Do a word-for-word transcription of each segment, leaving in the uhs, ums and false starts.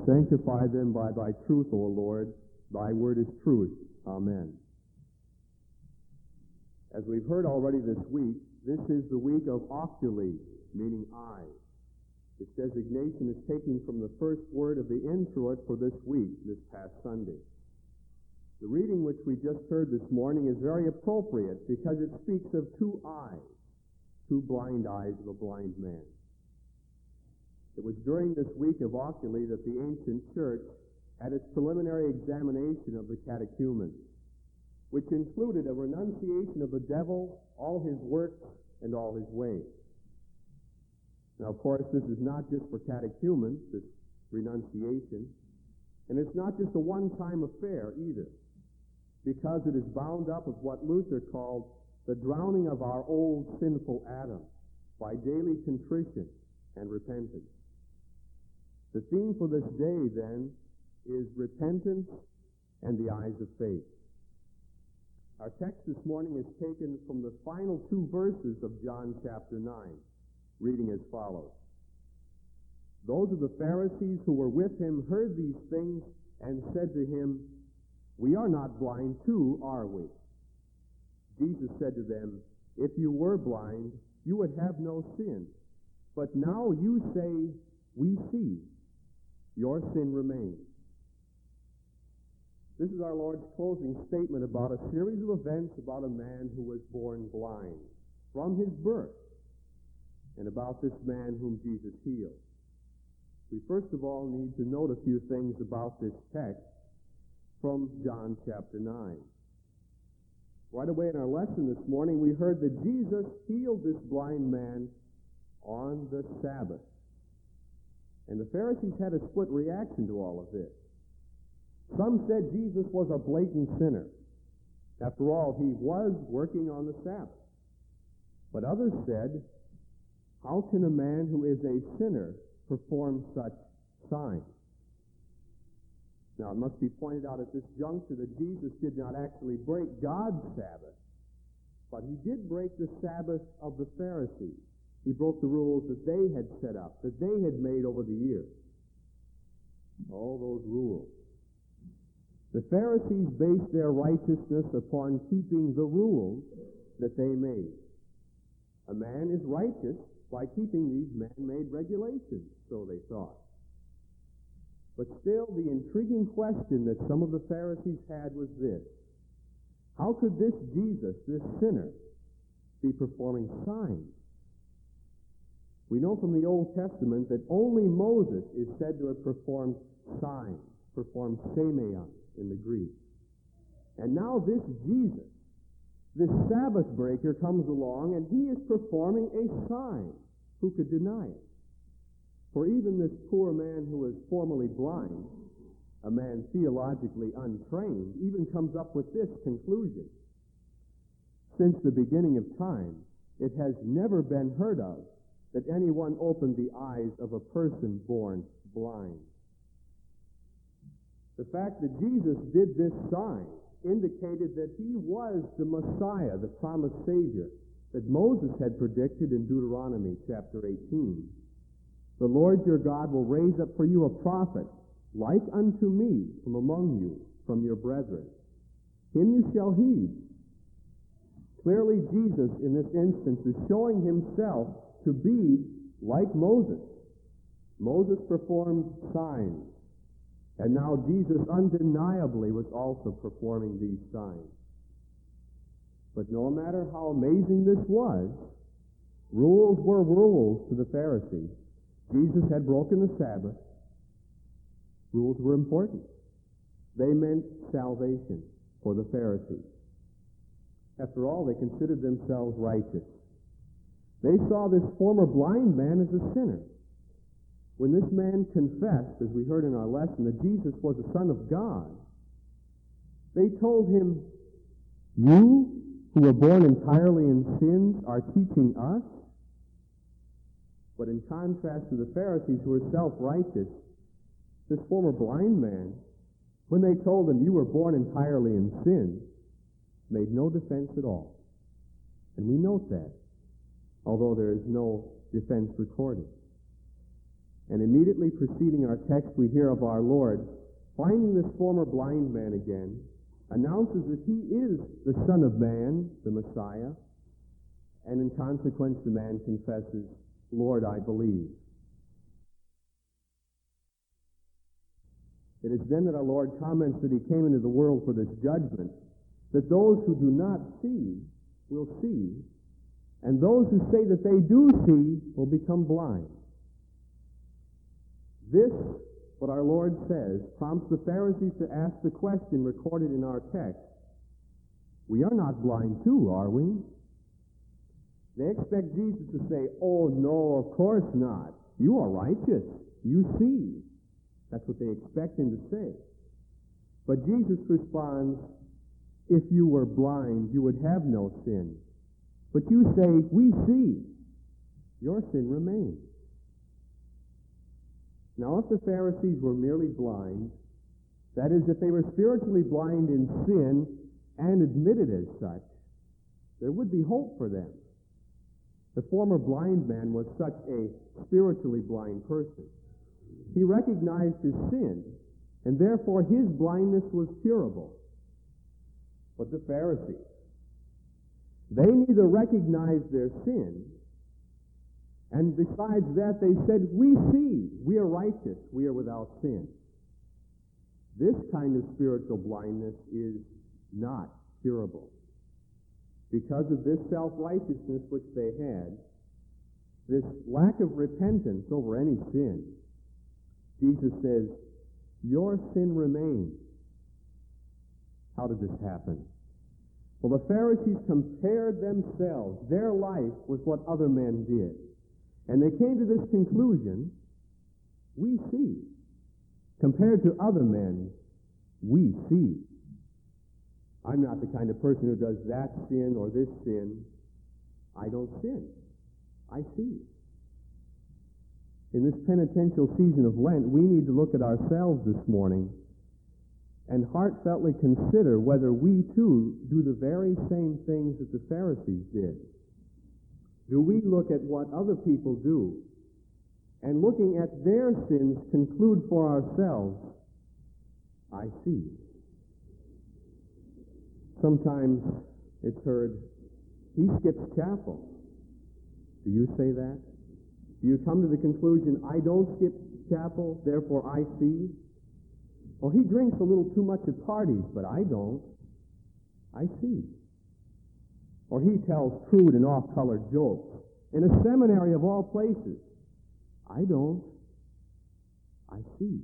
Sanctify them by thy truth, O Lord. Thy word is truth. Amen. As we've heard already this week, this is the week of Octuli, meaning eyes. This designation is taken from the first word of the introit for this week, this past Sunday. The reading which we just heard this morning is very appropriate because it speaks of two eyes, two blind eyes of a blind man. It was during this week of Oculi that the ancient church had its preliminary examination of the catechumens, which included a renunciation of the devil, all his works, and all his ways. Now, of course, this is not just for catechumens, this renunciation, and it's not just a one-time affair either, because it is bound up with what Luther called the drowning of our old sinful Adam by daily contrition and repentance. The theme for this day, then, is repentance and the eyes of faith. Our text this morning is taken from the final two verses of John chapter nine, reading as follows. Those of the Pharisees who were with him heard these things and said to him, "We are not blind too, are we?" Jesus said to them, "If you were blind, you would have no sin. But now you say, 'We see.' Your sin remains." This is our Lord's closing statement about a series of events about a man who was born blind from his birth, and about this man whom Jesus healed. We first of all need to note a few things about this text from John chapter nine. Right away in our lesson this morning, we heard that Jesus healed this blind man on the Sabbath. And the Pharisees had a split reaction to all of this. Some said Jesus was a blatant sinner. After all, he was working on the Sabbath. But others said, how can a man who is a sinner perform such signs? Now, it must be pointed out at this juncture that Jesus did not actually break God's Sabbath, but he did break the Sabbath of the Pharisees. He broke the rules that they had set up, that they had made over the years. All those rules. The Pharisees based their righteousness upon keeping the rules that they made. A man is righteous by keeping these man-made regulations, so they thought. But still, the intriguing question that some of the Pharisees had was this: how could this Jesus, this sinner, be performing signs? We know from the Old Testament that only Moses is said to have performed signs, performed semeion in the Greek. And now this Jesus, this Sabbath breaker, comes along and he is performing a sign. Who could deny it? For even this poor man who was formerly blind, a man theologically untrained, even comes up with this conclusion. Since the beginning of time, it has never been heard of that anyone opened the eyes of a person born blind. The fact that Jesus did this sign indicated that he was the Messiah, the promised Savior, that Moses had predicted in Deuteronomy chapter eighteen. The Lord your God will raise up for you a prophet, like unto me, from among you, from your brethren. Him you shall heed. Clearly, Jesus, in this instance, is showing himself to be like Moses. Moses performed signs, and now Jesus undeniably was also performing these signs. But no matter how amazing this was, rules were rules to the Pharisees. Jesus had broken the Sabbath. Rules were important. They meant salvation for the Pharisees. After all, they considered themselves righteous. They saw this former blind man as a sinner. When this man confessed, as we heard in our lesson, that Jesus was the Son of God, they told him, "You, who were born entirely in sins, are teaching us?" But in contrast to the Pharisees, who were self-righteous, this former blind man, when they told him, "You were born entirely in sin," made no defense at all. And we note that, although there is no defense recorded. And immediately preceding our text, we hear of our Lord finding this former blind man again, announces that he is the Son of Man, the Messiah, and in consequence the man confesses, Lord, I believe. It is then that our Lord comments that he came into the world for this judgment, that those who do not see will see, and those who say that they do see will become blind. This, what our Lord says, prompts the Pharisees to ask the question recorded in our text. We are not blind too, are we? They expect Jesus to say, oh, no, of course not. You are righteous. You see. That's what they expect him to say. But Jesus responds, if you were blind, you would have no sin. But you say, we see. Your sin remains. Now, if the Pharisees were merely blind, that is, if they were spiritually blind in sin and admitted as such, there would be hope for them. The former blind man was such a spiritually blind person. He recognized his sin, and therefore his blindness was curable. But the Pharisees, they neither recognized their sin, and besides that, they said, we see, we are righteous, we are without sin. This kind of spiritual blindness is not curable. Because of this self-righteousness which they had, this lack of repentance over any sin, Jesus says, your sin remains. How did this happen? Well, the Pharisees compared themselves, their life, with what other men did. And they came to this conclusion, we see. Compared to other men, we see. I'm not the kind of person who does that sin or this sin. I don't sin. I see. In this penitential season of Lent, we need to look at ourselves this morning and heartfeltly consider whether we too do the very same things that the Pharisees did. Do we look at what other people do and looking at their sins conclude for ourselves, I see. Sometimes it's heard, he skips chapel. Do you say that? Do you come to the conclusion, I don't skip chapel, therefore I see? Or he drinks a little too much at parties, but I don't. I see. Or he tells crude and off-colored jokes in a seminary of all places. I don't. I see.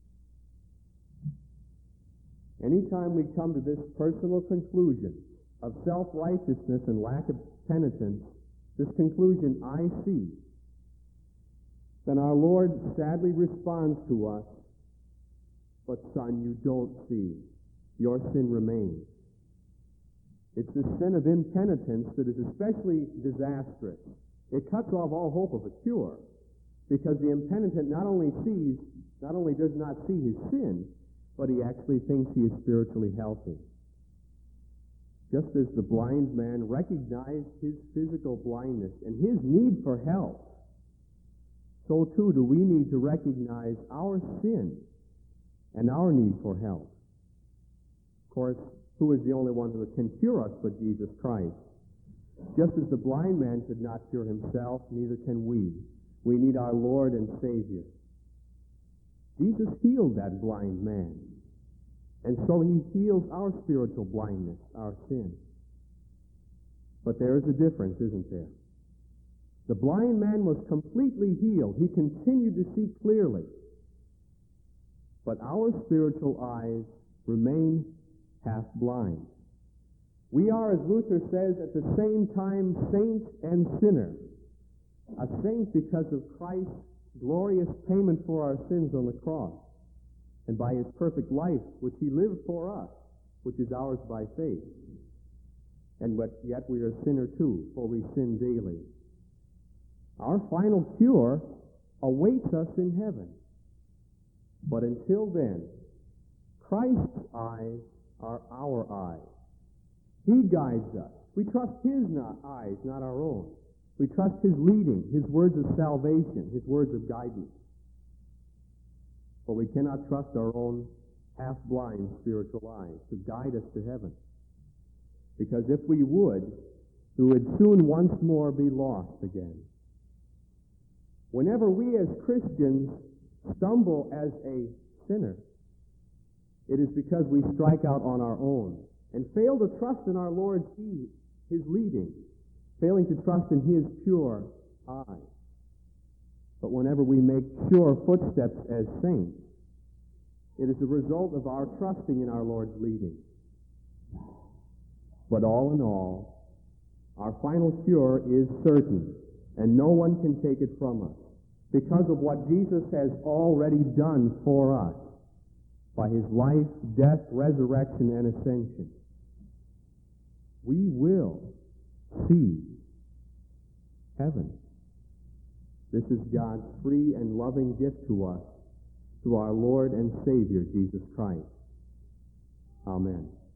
Anytime we come to this personal conclusion of self-righteousness and lack of penitence, this conclusion, I see, then our Lord sadly responds to us, but son, you don't see. Your sin remains. It's the sin of impenitence that is especially disastrous. It cuts off all hope of a cure, because the impenitent not only sees, not only does not see his sin, but he actually thinks he is spiritually healthy. Just as the blind man recognized his physical blindness and his need for help, so too do we need to recognize our sin and our need for help. Of course, who is the only one who can cure us but Jesus Christ? Just as the blind man could not cure himself, neither can we. We need our Lord and Savior. Jesus healed that blind man. And so he heals our spiritual blindness, our sin. But there is a difference, isn't there? The blind man was completely healed. He continued to see clearly. But our spiritual eyes remain half blind. We are, as Luther says, at the same time saint and sinner. A saint because of Christ's glorious payment for our sins on the cross, and by his perfect life, which he lived for us, which is ours by faith. And yet we are a sinner too, for we sin daily. Our final cure awaits us in heaven. But until then, Christ's eyes are our eyes. He guides us. We trust his not eyes, not our own. We trust his leading, his words of salvation, his words of guidance. For we cannot trust our own half-blind spiritual eyes to guide us to heaven. Because if we would, we would soon once more be lost again. Whenever we as Christians stumble as a sinner, it is because we strike out on our own and fail to trust in our Lord's e- His leading, failing to trust in His pure eye. But whenever we make sure footsteps as saints, it is the result of our trusting in our Lord's leading. But all in all, our final cure is certain, and no one can take it from us, because of what Jesus has already done for us by His life, death, resurrection, and ascension. We will see heaven. This is God's free and loving gift to us through our Lord and Savior, Jesus Christ. Amen.